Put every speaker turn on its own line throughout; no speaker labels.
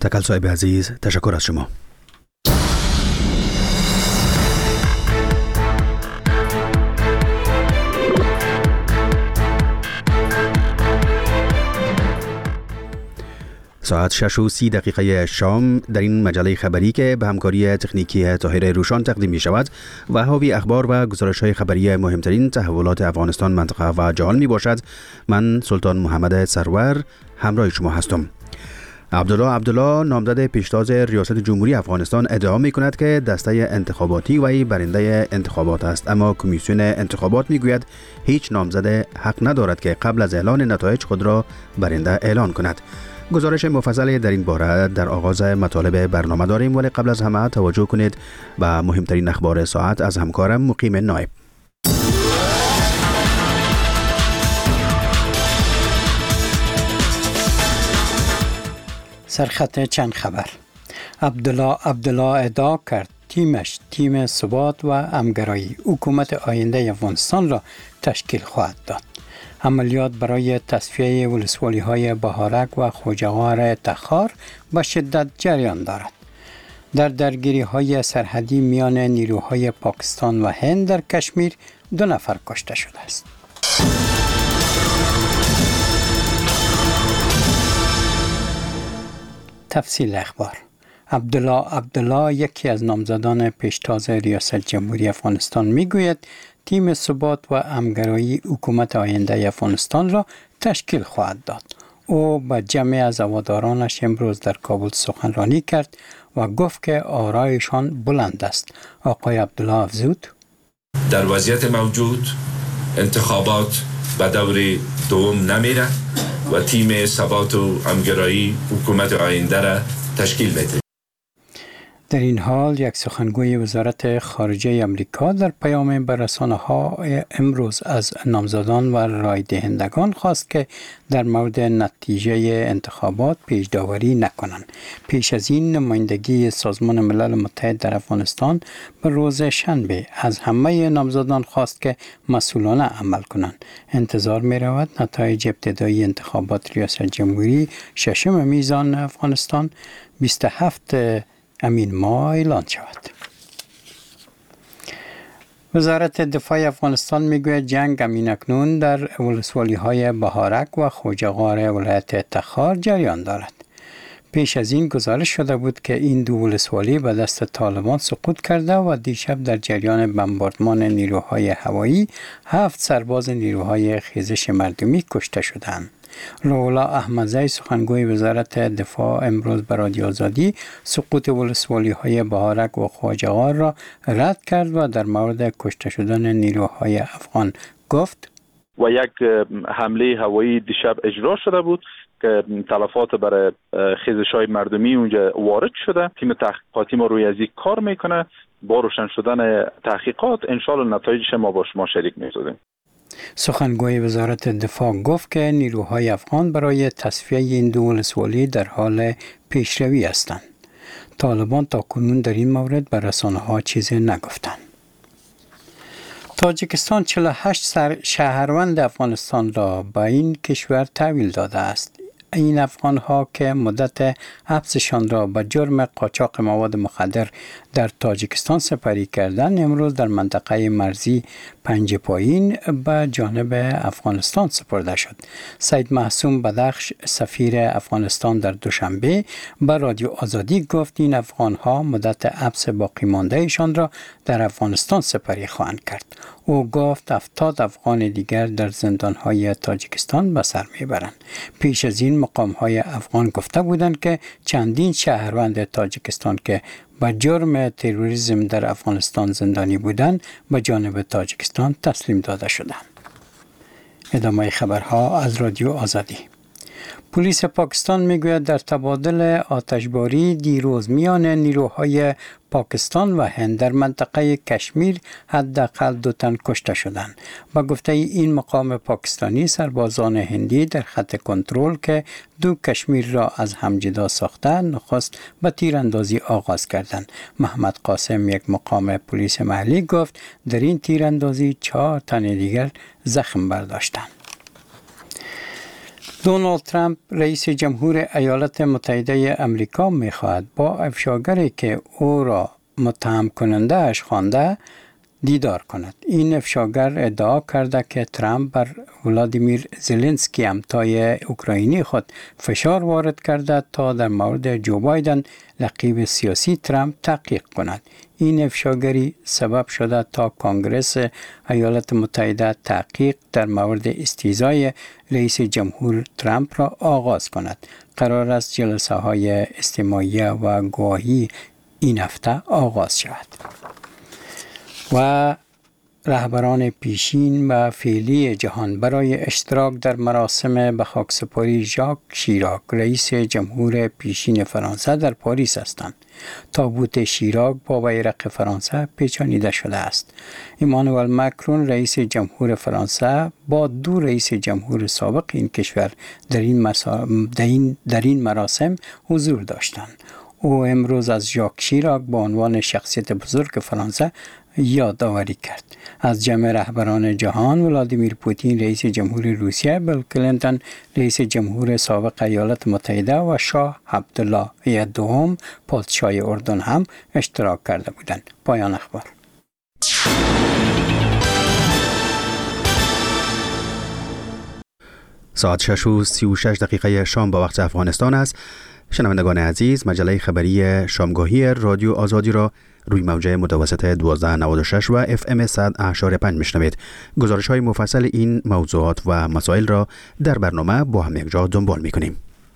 تکل صاحب عزیز، تشکر از شما. ساعت 6:30 شام در این مجله خبری که به همکاری تکنیکی طاهر روشان تقدیم می شود و حاوی اخبار و گزارش‌های خبری مهمترین تحولات افغانستان، منطقه و جهان می باشد. من سلطان محمد سرور همراه شما هستم. عبدالله نامزد پیشتاز ریاست جمهوری افغانستان ادعا می کند که دسته انتخاباتی وی برنده انتخابات است، اما کمیسیون انتخابات می گوید هیچ نامزد حق ندارد که قبل از اعلان نتایج خود را برنده اعلان کند. گزارش مفصلی در این باره در آغاز مطالب برنامه داریم، ولی قبل از همه توجه کنید به مهمترین اخبار ساعت از همکارم مقیم نایب.
سرخط چند خبر. عبدالله ادعا کرد تیم ثبات و همگرایی حکومت آینده افغانستان را تشکیل خواهد داد. عملیات برای تصفیه ولسوالی‌های بهارک و خوجغار تخار به شدت جریان دارد. در درگیری‌های سرحدی میان نیروهای پاکستان و هند در کشمیر 2 نفر کشته شده است. تفصیل اخبار. عبدالله یکی از نامزدان پیشتاز ریاست جمهوری افغانستان میگوید تیم ثبات و همگرایی حکومت آینده افغانستان را تشکیل خواهد داد. او به جمع از هوادارانش امروز در کابل سخنرانی کرد و گفت که آرایشان بلند است. آقای عبدالله افزود:
در وضعیت موجود انتخابات به دور دوم نمیره و تیم ثبات و همگرایی حکومت آینده را تشکیل میده.
در این حال یک سخنگوی وزارت خارجه امریکا در پیام به رسانه‌ها امروز از نامزدان و رای دهندگان خواست که در مورد نتیجه انتخابات پیش‌داوری نکنند. پیش از این نمایندگی سازمان ملل متحد در افغانستان به روز شنبه از همه نامزدان خواست که مسئولانه عمل کنند. انتظار می رود نتایج ابتدایی انتخابات ریاست جمهوری 6 میزان افغانستان 27 امین ماه اعلان شود. وزارت دفاع افغانستان میگوید جنگ اکنون در ولسوالی‌های بهارک و خوجغار ولایت تخار جریان دارد. پیش از این گزارش شده بود که این 2 ولسوالی به دست طالبان سقوط کرده و دیشب در جریان بمباردمان نیروهای هوایی 7 سرباز نیروهای خیزش مردمی کشته شدند. رولا احمدزی سخنگوی وزارت دفاع امروز به رادیو آزادی سقوط ولسوالی‌های بهارک و خوجغار را رد کرد و در مورد کشته شدن نیروهای افغان گفت:
و یک حمله هوایی دیشب اجرا شده بود که تلفات برای خیزش‌های مردمی اونجا وارد شده. تیم تحقیقاتی ما روی از این کار میکنه. با روشن شدن تحقیقات انشالله نتایجش ما با شما شریک می‌شویم.
سخنگوی وزارت دفاع گفت که نیروهای افغان برای تصفیه این 2 ولسوالی در حال پیشروی هستند. طالبان تاکنون در این مورد به رسانه‌ها چیزی نگفتند. تاجیکستان 48 شهروند افغانستان را به این کشور تحویل داده است. این افغان‌ها که مدت حبسشان را به جرم قاچاق مواد مخدر در تاجیکستان سپری کردند، امروز در منطقه مرزی پنجپایین به جانب افغانستان سپرده شد. سید معصوم بدخش سفیر افغانستان در دوشنبه به رادیو آزادی گفت این افغان‌ها مدت حبس باقی مانده‌شان را در افغانستان سپری خواهند کرد. او گفت 70 افغان دیگر در زندان‌های تاجیکستان به سر میبرند. پیش از این مقام‌های افغان گفته بودند که چندین شهروند تاجیکستان که به جرم تروریسم در افغانستان زندانی بودند به جانب تاجیکستان تسلیم داده شدند. ادامه خبرها از رادیو آزادی. پلیس پاکستان میگوید در تبادل آتشباری دیروز میان نیروهای پاکستان و هند در منطقه کشمیر حداقل 2 تن کشته شدند. با گفته این مقام پاکستانی، سربازان هندی در خط کنترل که 2 کشمیر را از هم جدا ساختند نخست به تیراندازی آغاز کردند. محمد قاسم، یک مقام پلیس محلی، گفت در این تیراندازی 4 تن دیگر زخم برداشتند. دونالد ترامپ رئیس جمهور ایالات متحده امریکا می‌خواهد با افشاگری که او را متهم کننده اش خوانده دیدار کند. این افشاگر ادعا کرده که ترامپ بر ولادیمیر زلنسکی همتای اوکراینی خود فشار وارد کرده تا در مورد جو بایدن رقیب سیاسی ترامپ تحقیق کند. این افشاگری سبب شده تا کنگره ایالات متحده تحقیق در مورد استیضای رئیس جمهور ترامپ را آغاز کند. قرار است جلسه های استماعیه و گواهی این هفته آغاز شود. و رهبران پیشین و فعلی جهان برای اشتراک در مراسم به خاکسپاری ژاک شیراک رئیس جمهور پیشین فرانسه در پاریس هستند. تابوت شیراک با بیرق فرانسه پیچانیده شده است. ایمانوئل ماکرون رئیس جمهور فرانسه با دو رئیس جمهور سابق این کشور در این مراسم حضور داشتند. او امروز از ژاک شیراک به عنوان شخصیت بزرگ فرانسه یادآوری کرد. از جمع رهبران جهان ولادیمیر پوتین رئیس جمهور روسیه، بیل کلینتون رئیس جمهور سابق ایالات متحده و شاه عبدالله دوم پادشاه اردن هم اشتراک کرده بودند. پایان اخبار.
ساعت 6:36 شام با وقت افغانستان است. شنوندگان عزیز، مجله خبری شامگاهی رادیو آزادی را روی موجه متوسط 1296 و FM 100.5 میشنوید. گزارش های مفصل این موضوعات و مسائل را در برنامه با هم یکجا دنبال میکنیم.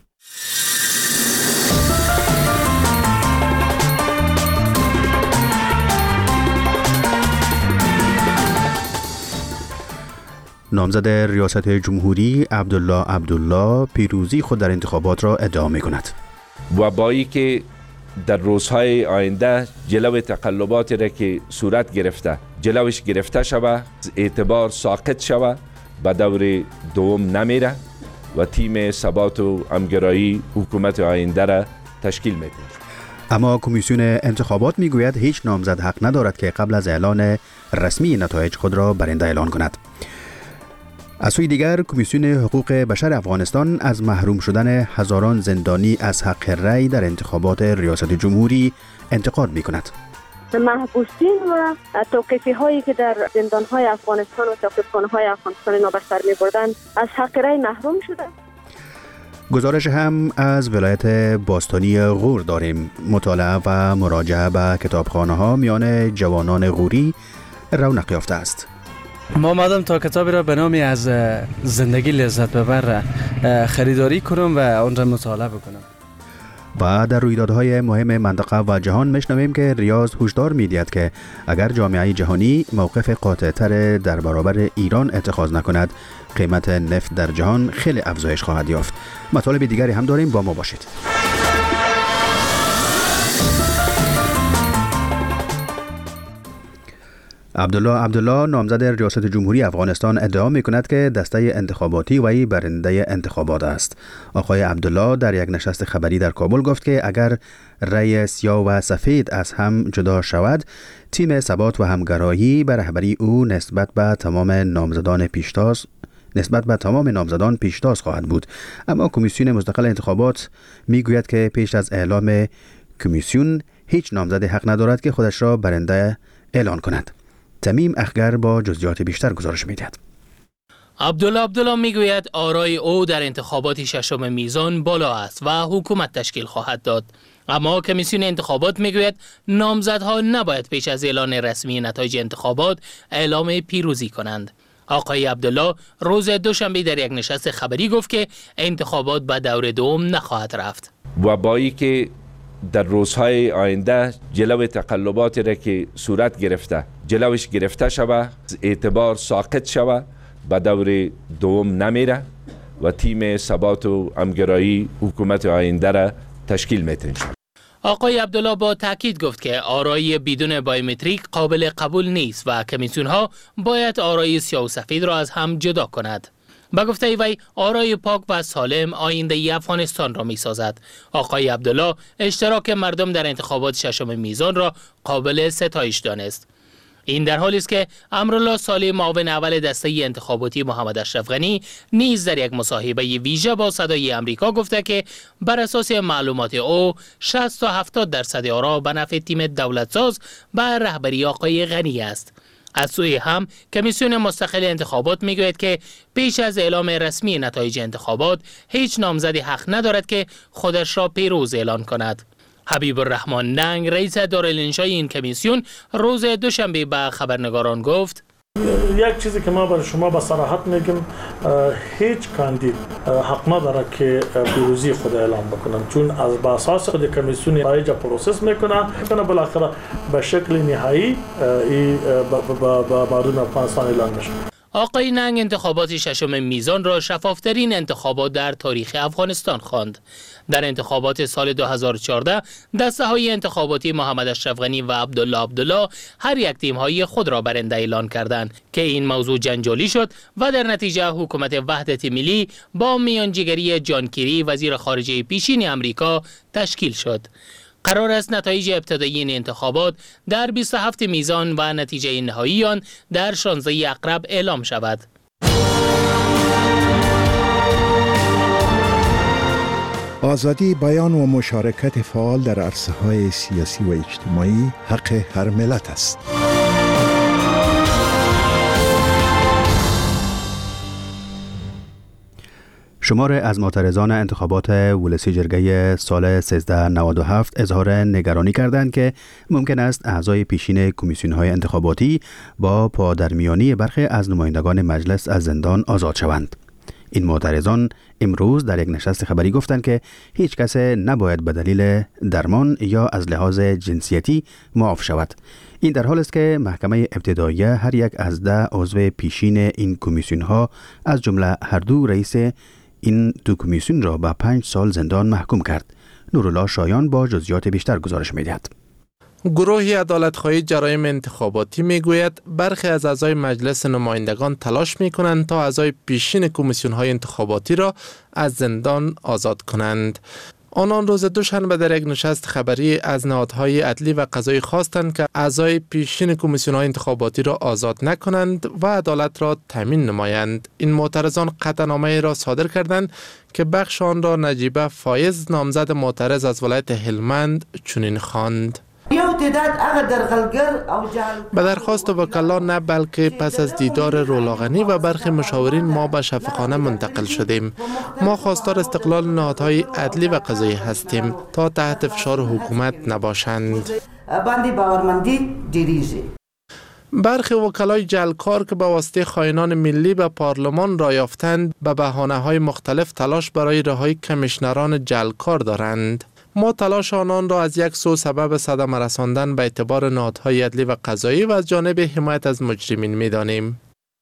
نامزد ریاست جمهوری عبدالله پیروزی خود در انتخابات را ادعا می کند
و با ای که در روزهای آینده جلو تقلباتی را که صورت گرفته جلوش گرفته شود، اعتبار ساقط شود، به دور دوم نمیره و تیم ثبات و همگرایی حکومت آینده را تشکیل میده.
اما کمیسیون انتخابات میگوید هیچ نامزد حق ندارد که قبل از اعلان رسمی نتایج خود را برنده اعلان کند. از سوی دیگر کمیسیون حقوق بشر افغانستان از محروم شدن هزاران زندانی از حق رأی در انتخابات ریاست جمهوری انتقاد می کند.
محبوسین و توقیفی هایی که در زندان های افغانستان و توقیفخانه های افغانستان نابسر می بردند از حق رأی محروم شدند.
گزارش هم از ولایت باستانی غور داریم. مطالعه و مراجعه به کتابخانه ها میان جوانان غوری رونق یافته است.
ما آمدم تا کتابی را به نامی از زندگی لذت ببر خریداری کنم و آن را مطالعه بکنم.
و در رویدادهای مهم منطقه و جهان میشنویم که ریاض هشدار میدهد که اگر جامعه جهانی موقف قاطع‌تر در برابر ایران اتخاذ نکند، قیمت نفت در جهان خیلی افزایش خواهد یافت. مطالب دیگری هم داریم، با ما باشید. عبدالله نامزد ریاست جمهوری افغانستان ادعا می‌کند که دسته انتخاباتی وی برنده انتخابات است. آقای عبدالله در یک نشست خبری در کابل گفت که اگر رأی سیاه و سفید از هم جدا شود، تیم ثبات و همگرایی به رهبری او نسبت به تمام نامزدان پیشتاز خواهد بود. اما کمیسیون مستقل انتخابات میگوید که پیش از اعلام کمیسیون هیچ نامزد حق ندارد که خودش را برنده اعلان کند. تمیم اخگر با جزئیات بیشتر گزارش می‌دهد.
عبدالله میگوید آرای او در انتخابات ششم میزان بالا است و حکومت تشکیل خواهد داد. اما کمیسیون انتخابات میگوید نامزدها نباید پیش از اعلان رسمی نتایج انتخابات اعلام پیروزی کنند. آقای عبدالله روز دوشنبه در یک نشست خبری گفت که انتخابات به دور دوم نخواهد رفت.
و با ای که در روزهای آینده جلو تقلباتی را که صورت گرفته جلوش گرفته شود، اعتبار ساقط شود، به دور دوم نمیره و تیم ثبات و همگرایی حکومت آینده را تشکیل میده.
آقای عبدالله با تاکید گفت که آرای بدون بایومتریک قابل قبول نیست و کمیسیون ها باید آرای سیاه و سفید را از هم جدا کند. با گفته وی آرای پاک و سالم آینده افغانستان را می سازد. آقای عبدالله اشتراک مردم در انتخابات ششم میزان را قابل ستایش دانست. این در حالی است که امرالله صالح معاون اول دسته انتخاباتی محمد اشرف غنی نیز در یک مصاحبه ویژه با صدای آمریکا گفته که بر اساس معلومات او 60 تا 70% آرا به نفع تیم دولتساز به رهبری آقای غنی است. از سوی هم کمیسیون مستقل انتخابات میگوید که پیش از اعلام رسمی نتایج انتخابات هیچ نامزدی حق ندارد که خودش را پیروز اعلان کند. حبیب الرحمن ننگ رئیس دارالانشای این کمیسیون روز دوشنبه به خبرنگاران گفت
یک چیزی که ما برای شما با صراحت میگم، هیچ کاندید حق نداره که پیروزی خود اعلام بکنن، چون از با اساس خود کمیسیون رایج پروسس میکنن بالاخره به شکل نهایی با مردم افغانستان اعلام میشه.
آقای ننگ انتخابات ششم میزان را شفافترین انتخابات در تاریخ افغانستان خواند. در انتخابات سال 2014 دسته‌های انتخاباتی محمد اشرف غنی و عبدالله هر یک تیم‌های خود را برنده اعلان کردند که این موضوع جنجالی شد و در نتیجه حکومت وحدت ملی با میانجیگری جان کری وزیر خارجه پیشین امریکا تشکیل شد. قرار است نتایج ابتدایی این انتخابات در 27 میزان و نتیجه نهایی آن در 16 اقرب اعلام شود.
آزادی بیان و مشارکت فعال در عرصه‌های سیاسی و اجتماعی حق هر ملت است.
شمار از معترضان انتخابات ولسی جرگه سال 1397 اظهار نگرانی کردند که ممکن است اعضای پیشین کمیسیون‌های انتخاباتی با پادرمیانی برخی از نمایندگان مجلس از زندان آزاد شوند. این معترضان امروز در یک نشست خبری گفتند که هیچ کس نباید به دلیل درمان یا از لحاظ جنسیتی معاف شود. این در حال است که محکمه ابتداییه هر یک از 10 عضو پیشین این کمیسیون‌ها از جمله هر دو رئیس این دو کمیسیون را به 5 سال زندان محکوم کرد. نورالله شایان با جزئیات بیشتر گزارش می‌دهد.
گروه عدالت‌خواهی جرایم انتخاباتی میگوید برخی از اعضای مجلس نمایندگان تلاش میکنند تا اعضای پیشین کمیسیون‌های انتخاباتی را از زندان آزاد کنند. آنان روز دوشنبه در یک نشست خبری از نهادهای عدلی و قضایی خواستند که اعضای پیشین کمیسیون‌های انتخاباتی را آزاد نکنند و عدالت را تامین نمایند. این معترضان قطعنامه‌ای را صادر کردند که بخش آن را نجیبه فایز نامزد معترض از ولایت هلمند چنین خواند: به درخواست وکلا نه بلکه پس از دیدار رولاغنی و برخی مشاورین ما به شفاخانه منتقل شدیم. ما خواستار استقلال نهادهای عدلی و قضایی هستیم تا تحت فشار حکومت نباشند. برخی وکلای جلکار که به واسطه خائنان ملی به پارلمان را یافتند به بهانه‌های مختلف تلاش برای رهایی کمیشنران جلکار دارند. ما تلاش آنان را از یک سو سبب صدمه رساندن به اعتبار نهادهای عدلی و قضایی و از جانب حمایت از مجرمین می‌دانیم.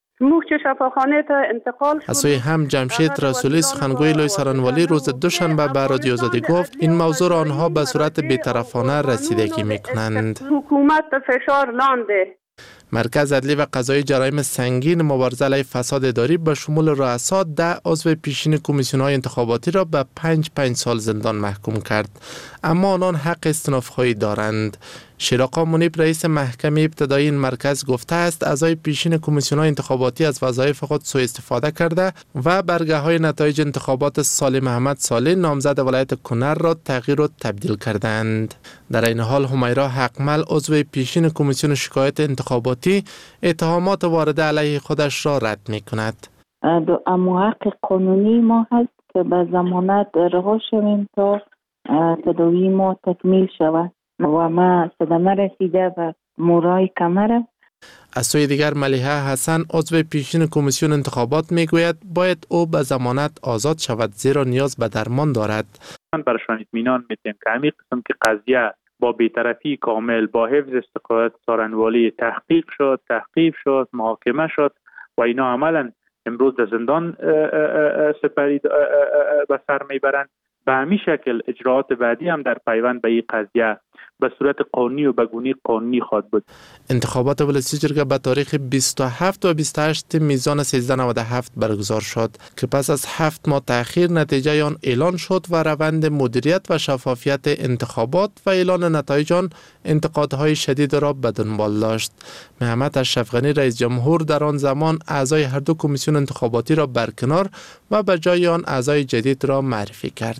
از سوی هم جمشید رسولی سخنگوی لوی سرانوالی روز دوشنبه به رادیو آزادی گفت این موضوع را آنها به صورت بی‌طرفانه رسیدگی می‌کنند.
حکومت فشار لانده.
مرکز عدلی و قضایی جرایم سنگین مبارزه علیه فساد اداری به شمول رؤسا 10 عضو پیشین کمیسیون‌های انتخاباتی را به 5 سال زندان محکوم کرد، اما آنان حق استئناف‌خواهی دارند. شیراقا منیب رئیس محکمه ابتدایی این مرکز گفته است اعضای پیشین کمیسیون‌های انتخاباتی از وظایف خود سوء استفاده کرده و برگه‌های نتایج انتخابات صالح محمد صالح نامزد ولایت کنر را تغییر و تبدیل کردند. در این حال همیرا حقمل عضو پیشین کمیسیون شکایت انتخاباتی اتهامات وارده علیه خودش را رد می‌کند.
اما حق قانونی ما هست که به ضمانت رها شویم تا تداوی ما تکمیل شود و ما صدمه رسیده و مورای کمره.
از سوی دیگر ملیحه حسن عضو پیشین کمیسیون انتخابات میگوید باید او به ضمانت آزاد شود زیرا نیاز به درمان دارد.
من برشان اطمینان میدیم که همین قسم که قضیه با بی‌طرفی کامل با حفظ استقلال سارنوالی تحقیق شد محاکمه شد و اینا عملا امروز در زندان سپری به سر میبرند. به همین شکل اجراعات بعدی هم در پیوند به این قضیه به صورت قانونی و به گونه قانونی خواهد بود.
انتخابات ولسی جرگه به تاریخ 27 و 28 میزان 1397 برگزار شد که پس از 7 ماه تأخیر نتیجه آن اعلان شد و روند مدیریت و شفافیت انتخابات و اعلان نتایج آن انتقادهای شدید را به دنبال داشت. محمد اشرف غنی رئیس جمهور در آن زمان اعضای هر دو کمیسیون انتخاباتی را برکنار و به جای آن اعضای جدید را معرفی کرد.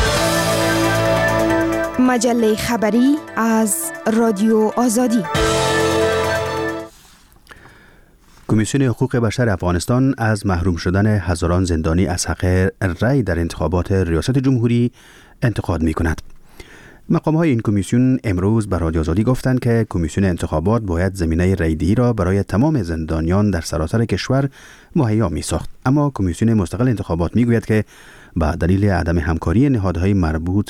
مجله خبری از رادیو آزادی.
کمیسیون حقوق بشر افغانستان از محروم شدن هزاران زندانی از حق رأی در انتخابات ریاست جمهوری انتقاد می کند. مقام‌های این کمیسیون امروز به رادیو آزادی گفتند که کمیسیون انتخابات باید زمینه رأی‌دهی را برای تمام زندانیان در سراسر کشور مهیا می‌ساخت. اما کمیسیون مستقل انتخابات می‌گوید که به دلیل عدم همکاری نهادهای مربوط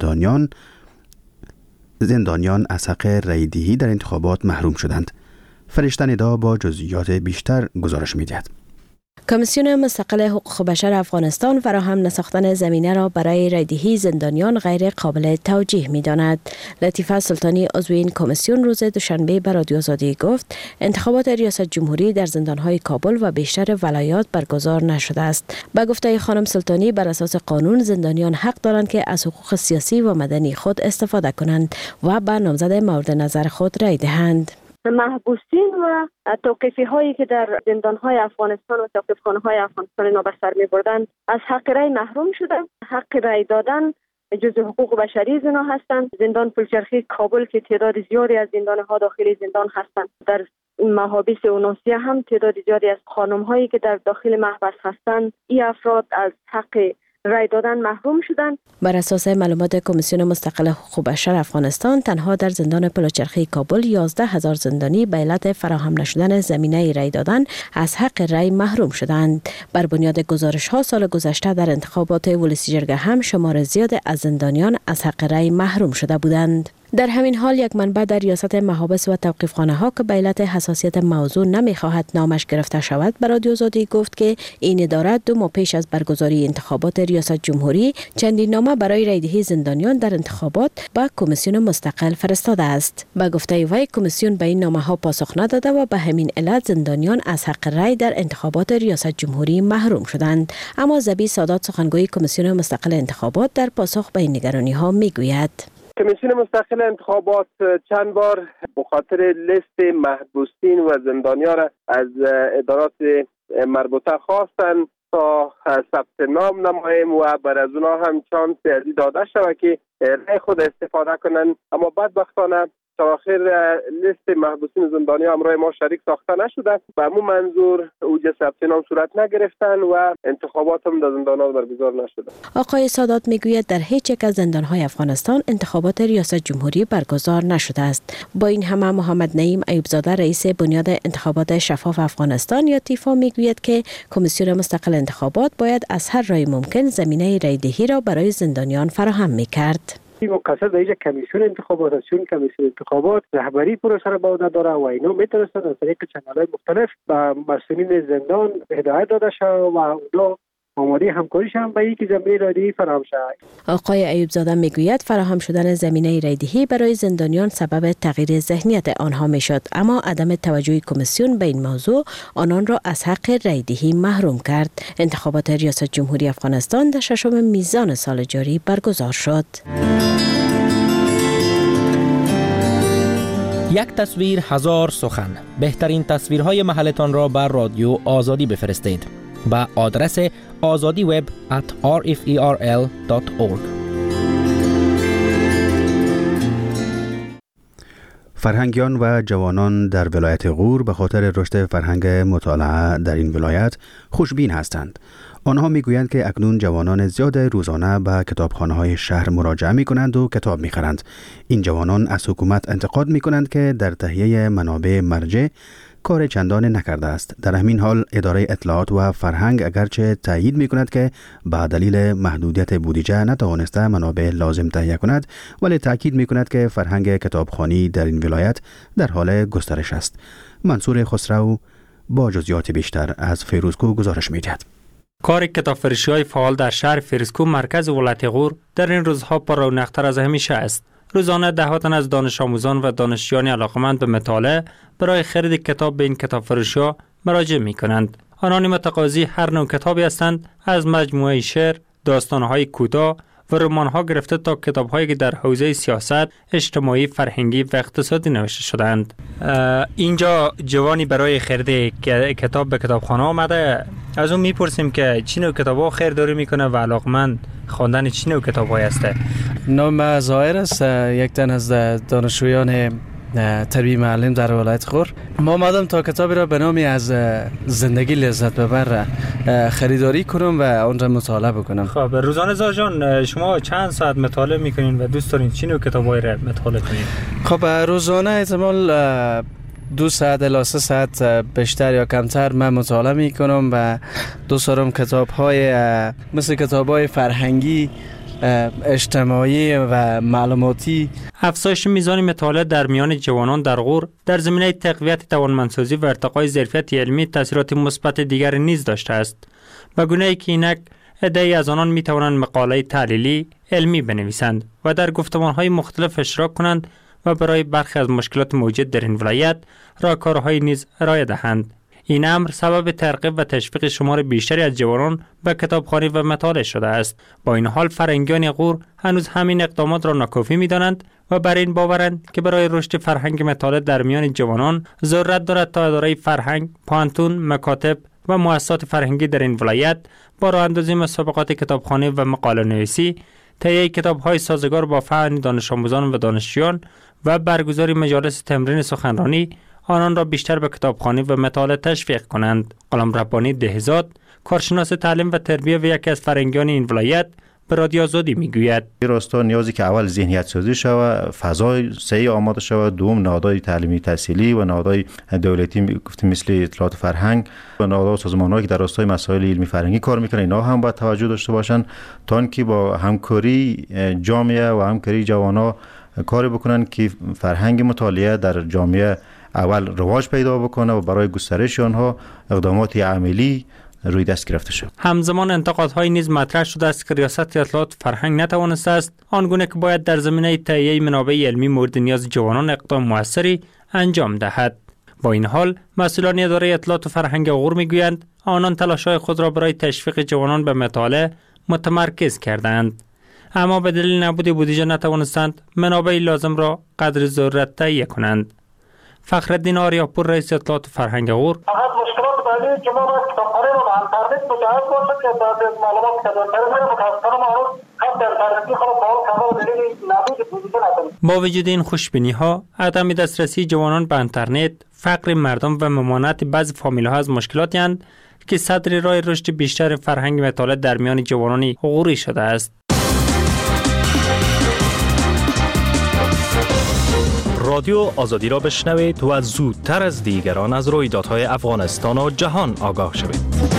زندانیان از حق رأی‌دهی در انتخابات محروم شدند. فرشته ندا با جزئیات بیشتر گزارش می‌دهد.
کمیسیون مستقل حقوق بشر افغانستان فراهم نساختن زمینه را برای رأی‌دهی زندانیان غیر قابل توجیه می‌داند. لطیفه سلطانی عضو این کمیسیون روز دوشنبه به رادیو آزادی گفت انتخابات ریاست جمهوری در زندان‌های کابل و بیشتر ولایات برگزار نشده است. به گفته خانم سلطانی بر اساس قانون زندانیان حق دارند که از حقوق سیاسی و مدنی خود استفاده کنند و به نامزد مورد نظر خود رأی دهند.
محبوسین و توقیفی هایی که در زندان های افغانستان و توقیفخانه های افغانستان نو به سر می بردند از حق رأی محروم شدند. حق رأی دادن جزء حقوق بشری زنا هستند. زندان پلچرخی کابل که تعداد زیادی از زندان ها داخل زندان هستند. در محابس اوناسیه هم تعداد زیادی از خانم هایی که در داخل محبس هستند این افراد از حق رای دادن محروم شدند.
بر اساس معلومات کمیسیون مستقل حقوق بشر افغانستان تنها در زندان پلوچرخی کابل 11,000 زندانی به علت فراهم نشدن زمینه رای دادن از حق رای محروم شدند. بر بنیاد گزارش ها سال گذشته در انتخابات ولسی جرگه هم شمار زیاد از زندانیان از حق رای محروم شده بودند. در همین حال یک منبع در ریاست محابس و توقیفخانه ها که به علت حساسیت موضوع نمیخواهد نامش گرفته شود به رادیو آزادی گفت که این اداره 2 ماه پیش از برگزاری انتخابات ریاست جمهوری چندین نامه برای رأی‌دهی زندانیان در انتخابات به کمیسیون مستقل فرستاده است. به گفته وی کمیسیون به این نامه ها پاسخ نداده و به همین علت زندانیان از حق رأی در انتخابات ریاست جمهوری محروم شدند. اما زبی سادات سخنگوی کمیسیون مستقل انتخابات در پاسخ به این نگرانی ها میگوید
کمیسیون مستقل انتخابات چند بار بخاطر لیست محبوسین و زندانیان را از ادارات مربوطه خواستند تا ثبت نام نماییم و بر از اونها هم چانس داده شود که رای خود استفاده کنند. اما بدبختانه تا آخر لیست محبوسین زندانی همراه ما شریک ساخته نشده. به همون منظور اوج ثبت نام صورت نگرفتن و انتخابات هم در زندان‌ها برگزار نشده.
آقای سادات میگوید در هیچ یک از زندان‌های افغانستان انتخابات ریاست جمهوری برگزار نشده است. با این همه محمد نعیم ایوبزاده رئیس بنیاد انتخابات شفاف افغانستان یا تیفا میگوید که کمیسیون مستقل انتخابات باید از هر راه ممکن زمینه رای‌دهی را برای زندانیان فراهم می‌کرد.
مقصد اینجا کمیسیون انتخابات است، چون کمیسیون انتخابات رهبری پروسه را به عهده داره و اینا میتونستن از طریق چنل‌های مختلف به مسئولین زندان هدایت داده شود و اونا آماده همکاریش هم به اینکه زمینه رای‌دهی فراهم شود.
آقای ایوبزاده میگوید فراهم شدن زمینه رای‌دهی برای زندانیان سبب تغییر ذهنیت آنها میشد، اما عدم توجه کمیسیون به این موضوع آنان را از حق رای‌دهی محروم کرد. انتخابات ریاست جمهوری افغانستان در 6 میزان سال جاری برگزار شد.
یک تصویر هزار سخن. بهترین تصویرهای محلتان را بر رادیو آزادی بفرستید با آدرس azadiweb@rferl.org.
فرهنگیان و جوانان در ولایت غور به خاطر رشد فرهنگ مطالعه در این ولایت خوشبین هستند. آنها میگویند که اکنون جوانان زیاد روزانه به کتابخانه‌های شهر مراجعه می‌کنند و کتاب می‌خرند. این جوانان از حکومت انتقاد می‌کنند که در تهیه منابع مرجع کار چندان نکرده است. در همین حال اداره اطلاعات و فرهنگ اگرچه تایید می‌کند که به دلیل محدودیت بودجه نتوانسته منابع لازم تهیه کند، ولی تاکید می‌کند که فرهنگ کتابخوانی در این ولایت در حال گسترش است. منصور خسرو با جزئیات بیشتر از فیروزکو گزارش می‌دهد.
کار کتابفروشی‌های فعال در شهر فیروزکو مرکز ولایت غور در این روزها پر رونق‌تر از همیشه است. روزانه ده‌ها از دانش آموزان و دانشجویان علاقمند به مطالعه برای خرید کتاب به این کتاب فروشی‌ها مراجعه می‌کنند. آنان متقاضی هر نوع کتابی هستند، از مجموعه شعر، داستان‌های کوتاه و رمان‌ها گرفته تا کتاب‌هایی که در حوزه سیاست، اجتماعی، فرهنگی و اقتصادی نوشته شدند. اینجا جوانی برای خرید کتاب به کتابخانه آمده. از اون میپرسیم که چی نوع کتاب‌ها خریداری میکنه و علاقمند خواندن چی نوع کتاب‌هایی است.
نام ظاهر است، یک تن از دانشجویان تربیت معلم در ولایت غور. ما آمدم تا کتابی را به نامی از زندگی لذت ببر خریداری کنم و آن را مطالعه بکنم.
خب روزانه جان شما چند ساعت مطالعه میکنین و دوست دارین چی نوع کتابایی را مطالعه کنین؟
خب روزانه احتمال 2 ساعت الی 3 ساعت بیشتر یا کمتر من مطالعه میکنم و دوست دارم کتاب‌های مثل کتاب‌های فرهنگی، اجتماعی و معلوماتی.
افزایش میزان مطالعه در میان جوانان در غور در زمینه تقویت توانمندسازی و ارتقای ظرفیت علمی تاثیرات مثبت دیگر نیز داشته است، به گونه‌ای که اینک عده‌ای از آنان میتوانند مقاله تحلیلی علمی بنویسند و در گفتمان‌های مختلف اشتراک کنند و برای برخی از مشکلات موجود در این ولایت راهکارهای نیز ارائه دهند. این امر سبب ترغیب و تشویق شمار بیشتری از جوانان به کتابخوانی و مطالعه شده است. با این حال فرهنگیان غور هنوز همین اقدامات را ناکافی می‌دانند و بر این باورند که برای رشد فرهنگ مطالعه در میان جوانان ضرورت دارد تا اداره فرهنگ، پانتون، مکاتب و مؤسسات فرهنگی در این ولایت با راه اندازی مسابقات کتابخوانی و مقاله نویسی، تهیه کتاب‌های سازگار با فن دانش آموزان و دانشجویان و برگزاری مجالس تمرین سخنرانی آنان را بیشتر به کتابخوانی و مطالعه تشویق کنند. غلام ربانی دهزاد، کارشناس تعلیم و تربیت و یکی از فرهنگیان این ولایت، به رادیو آزادی میگوید
راستا نیازی که اول ذهنیت سازی شود، فضای صحیح آماده شود، دوم نهادهای تعلیمی تحصیلی و نهادهای دولتی گفتیم مثل اطلاعات فرهنگ و نهادها و سازمان‌هایی که در راستای مسائل علمی فرهنگی کار میکنن اینا هم باید توجه داشته باشن تا اینکه با همکاری جامعه و همکاری جوانا کار بکنن که فرهنگ مطالعه در جامعه اول رواج پیدا بکنه و برای گسترش آنها اقدامات عملی روی دست گرفته شد.
همزمان انتقادهای نیز مطرح شده است که ریاست اطلاعات فرهنگ نتوانسته است آنگونه که باید در زمینه تهیه منابع علمی مورد نیاز جوانان اقدام موثری انجام دهد. با این حال مسئولان اداره اطلاعات فرهنگ غور میگویند آنان تلاش‌های خود را برای تشویق جوانان به مطالعه متمرکز کردند، اما به دلیل نبود بودجه نتوانستند منابع لازم را قدر ضرورت تهیه کنند. فخرالدین آریاپور رئیس اطلاعات فرهنگ غور:
فقط مشکلات بعدی که ما باید کتابخانه رو به اینترنت مجهز باشد که در معلومات که در متاسفانه ما خط اینترنتی خود فعال کردن به دلیل نبود بودجه نداریم.
با وجود این خوشبینی‌ها، عدم دسترسی جوانان به اینترنت، فقر مردم و ممانعت بعضی فامیل‌ها از مشکلاتی اند که صدر راه رشد بیشتر فرهنگ مطالعه در میان جوانان غوری شده است.
رادیو آزادی را بشنوید و زودتر از دیگران از رویدادهای افغانستان و جهان آگاه شوید.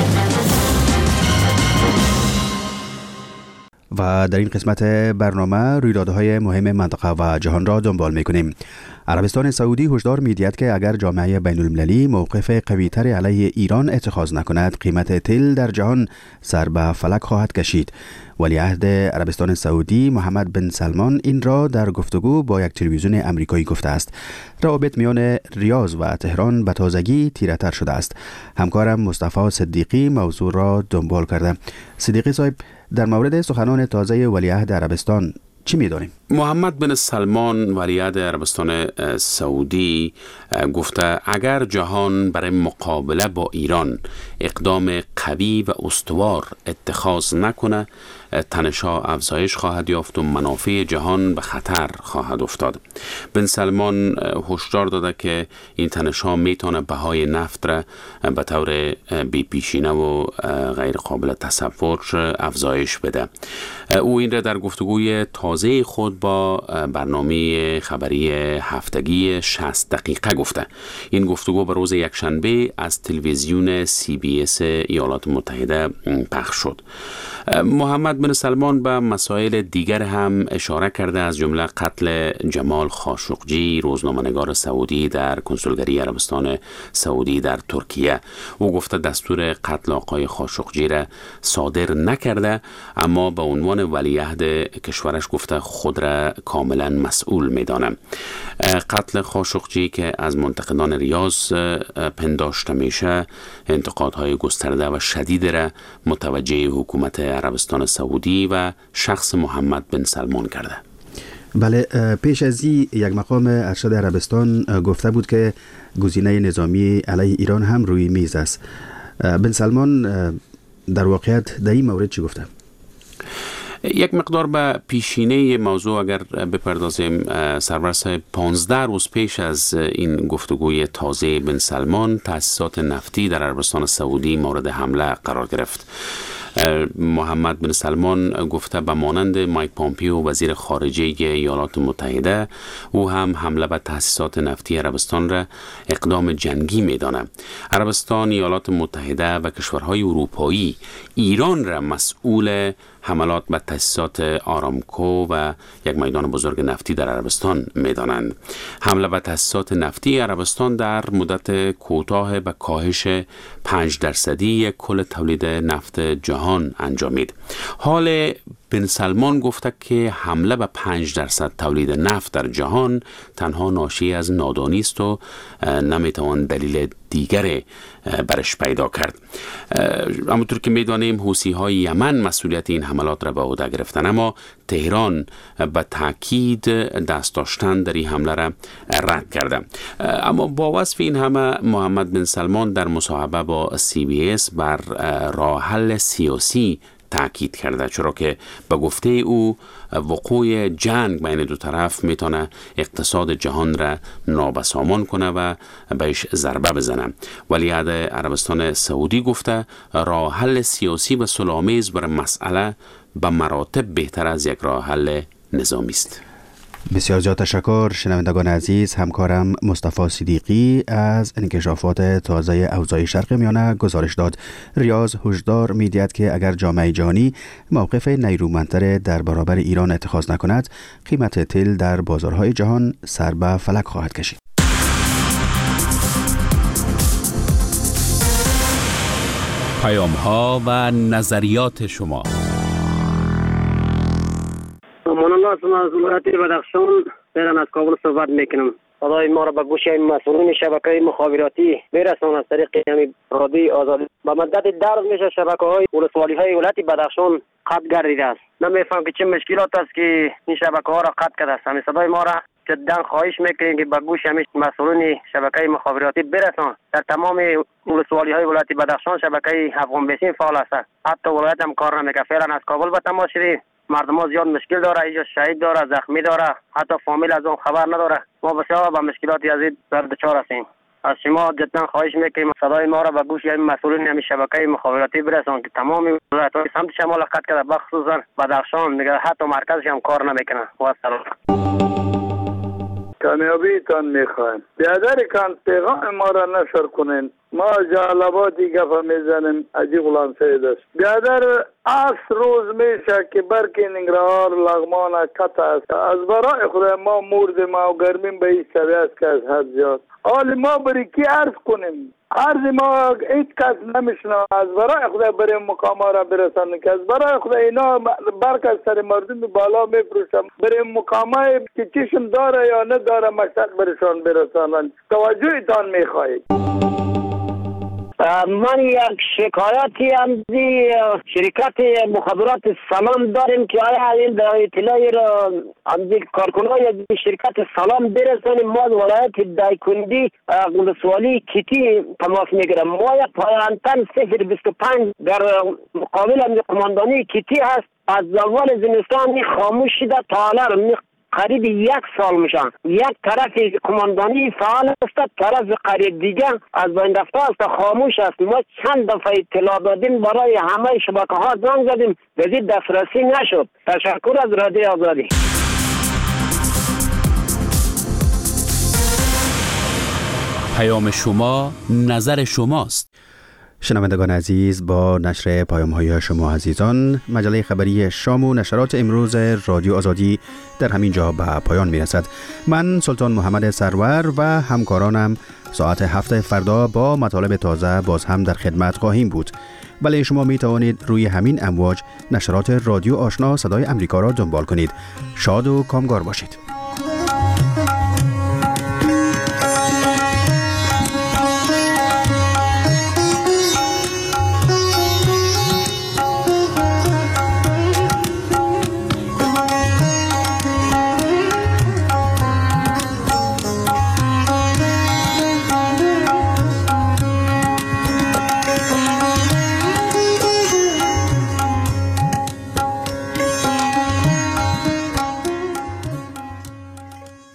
و در این قسمت برنامه رویدادهای مهم منطقه و جهان را دنبال می‌کنیم. عربستان سعودی هشدار می‌دهد که اگر جامعه بین‌المللی موقف قوی‌تر علیه ایران اتخاذ نکند، قیمت تیل در جهان سر به فلک خواهد کشید. ولیعهد عربستان سعودی محمد بن سلمان این را در گفتگو با یک تلویزیون امریکایی گفته است. روابط میان ریاض و تهران به تازگی تیره‌تر شده است. همکارم مصطفی صدیقی موضوع را دنبال کرده. صدیقی صاحب، در مورد سخنان تازه ولیعهد عربستان چی می‌دانیم؟
محمد بن سلمان ولیعهد عربستان سعودی گفته اگر جهان برای مقابله با ایران اقدام قوی و استوار اتخاذ نکنه، تنش‌ها افزایش خواهد یافت و منافع جهان به خطر خواهد افتاد. بن سلمان هشدار داده که این تنش‌ها میتونه بهای نفت را به طور بی‌پیشینه و غیر قابل تصور افزایش بده. او این را در گفتگوی تازه خود با برنامه خبری هفتگی 60 دقیقه گفته. این گفتگو به روز یکشنبه از تلویزیون CBS ایالات متحده پخش شد. محمد بن سلمان به مسائل دیگر هم اشاره کرده، از جمله قتل جمال خاشقجی، روزنامه‌نگار سعودی در کنسولگری عربستان سعودی در ترکیه. او گفته دستور قتل آقای خاشقجی را صادر نکرده، اما به عنوان ولیعهد کشورش گفته خود را کاملا مسئول می‌دانم. قتل خاشقجی که از منتقدان ریاض پنداشته میشه، انتقادهای گسترده و شدید را متوجه حکومت عربستان سعودی و شخص محمد بن سلمان کرده.
بله، پیش از این یک مقام ارشد عربستان گفته بود که گزینه نظامی علیه ایران هم روی میز است. بن سلمان در واقعیت در این مورد چی گفته؟
یک مقدار به پیشینه موضوع اگر بپردازیم، سرور صاحب، 15 روز پیش از این گفتگوی تازه بن سلمان، تأسیسات نفتی در عربستان سعودی مورد حمله قرار گرفت. محمد بن سلمان گفته به مانند مایک پامپیو وزیر خارجه ایالات متحده، او هم حمله به تأسیسات نفتی عربستان را اقدام جنگی می‌داند. عربستان، ایالات متحده و کشورهای اروپایی ایران را مسئول حملات به تأسیسات آرامکو و یک میدان بزرگ نفتی در عربستان می‌دانند. حمله به تأسیسات نفتی عربستان در مدت کوتاه به کاهش 5% کل تولید نفت جهان انجامید. حال بن سلمان گفته که حمله به 5% تولید نفت در جهان تنها ناشی از نادانی است و نمیتوان دلیل دیگر برش پیدا کرد. همونطور که میدانیم حوثی های یمن مسئولیت این حملات را به عهده گرفتن، اما تهران به تاکید دست داشتن در این حمله را رد کرده. اما با وصف این همه، محمد بن سلمان در مصاحبه با CBS بر راه حل سیاسی تاکید کرده، چرا که به گفته او وقوع جنگ بین دو طرف میتونه اقتصاد جهان را نابسامان کنه و بهش ضربه بزنه. ولیعهد عربستان سعودی گفته راه حل سیاسی و صلح‌آمیز بر مسئله به مراتب بهتر از یک راه حل نظامی است.
بسیار زیاد تشکر شنوندگان عزیز. همکارم مصطفی صدیقی از انکشافات تازه اوضاع شرق میانه گزارش داد. ریاض هشدار می‌دهد که اگر جامعه جهانی موقف نیرومندتر در برابر ایران اتخاذ نکند، قیمت تل در بازارهای جهان سر به فلک خواهد کشید.
پیام‌ها و نظریات شما.
از ولایت بدخشان دارم از کابل صحبت میکنم. صدای ما را به گوش مسئولین شبکه مخابراتی برسان از طریق همین رادیو آزادی. با مدت درز میشه شبکه‌های ولسوالی‌های ولایت بدخشان قطع گردیده است. نمیفهم که چه مشکلات است که این شبکه‌ها را قطع کرده است. همین صدای ما را جدا خواهش میکنیم که به گوش همین مسئولین شبکه مخابراتی برسان. در تمام ولسوالی‌های ولایت بدخشان شبکه افغان بیسیم فعال است. حتی ولایت هم کار نمیکنه. فعلا از کابل به تماس شدیم. مردم ها زیاد مشکل داره، اینجا شهید داره، زخمی داره، حتی فامیل از اون خبر نداره. ما بسیار با مشکلاتی از این در دچار هستیم. از شما جدا خواهش میکنیم صدای ما را به گوش مسئولین همین شبکه مخابراتی برسان که تمام ولایت‌های سمت شمال قطع کرده، بخصوصا بدخشان دیگه حتی مرکزش هم کار نمیکنه. و سلام.
کامیابیتان میخوایم. بیادر کن پیغام ما را نشر کنین. ما جالباتی گفه میزنیم. عجیب غلام سید است. بیادر 8 روز میشه که برک ننگرهار لغمان کت است. از برای خدا ما مردیم و گرمیم به این سویه است که از حد زیاد. حال ما بری کی عرض کنیم؟ عرض ما هیچ کس نمیشنه. از برای خدا بریم مقام را برسانیم که از برای خدا اینا برک از سر مردم بالا میفروشم. بریم مقامای که چشم داره یا نداره مشتق برشان برسانن. توجهتان میخواهید.
من یک شکایتی از شرکت مخابرات سلام داریم که آیا این اطلاعی را از کارکنای شرکت سلام برسانیم. ما ولایت دایکندی ولسوالی کیتی تماس میگیرم. ما یک پایانتن 025 در مقابل قماندانی کیتی هست. از اول زمستان خاموش شده تا حالا قریب 1 سال میشن. یک طرف قماندانی فعال است، طرف قریب دیگه از بین رفته است، خاموش است. ما چند دفعه اطلاع دادیم، برای همه شبکه ها زنگ زدیم، به دسترسی نشد. تشکر از رادیو آزادی.
پیام شما نظر شماست.
شنوندگان عزیز، با نشر پیام‌های شما عزیزان، مجله خبری شام و نشرات امروز رادیو آزادی در همین جا به پایان میرسد. من سلطان محمد سرور و همکارانم ساعت 7 فردا با مطالب تازه باز هم در خدمت خواهیم بود. بله، شما می توانید روی همین امواج نشرات رادیو آشنا صدای امریکا را دنبال کنید. شاد و کامگار باشید.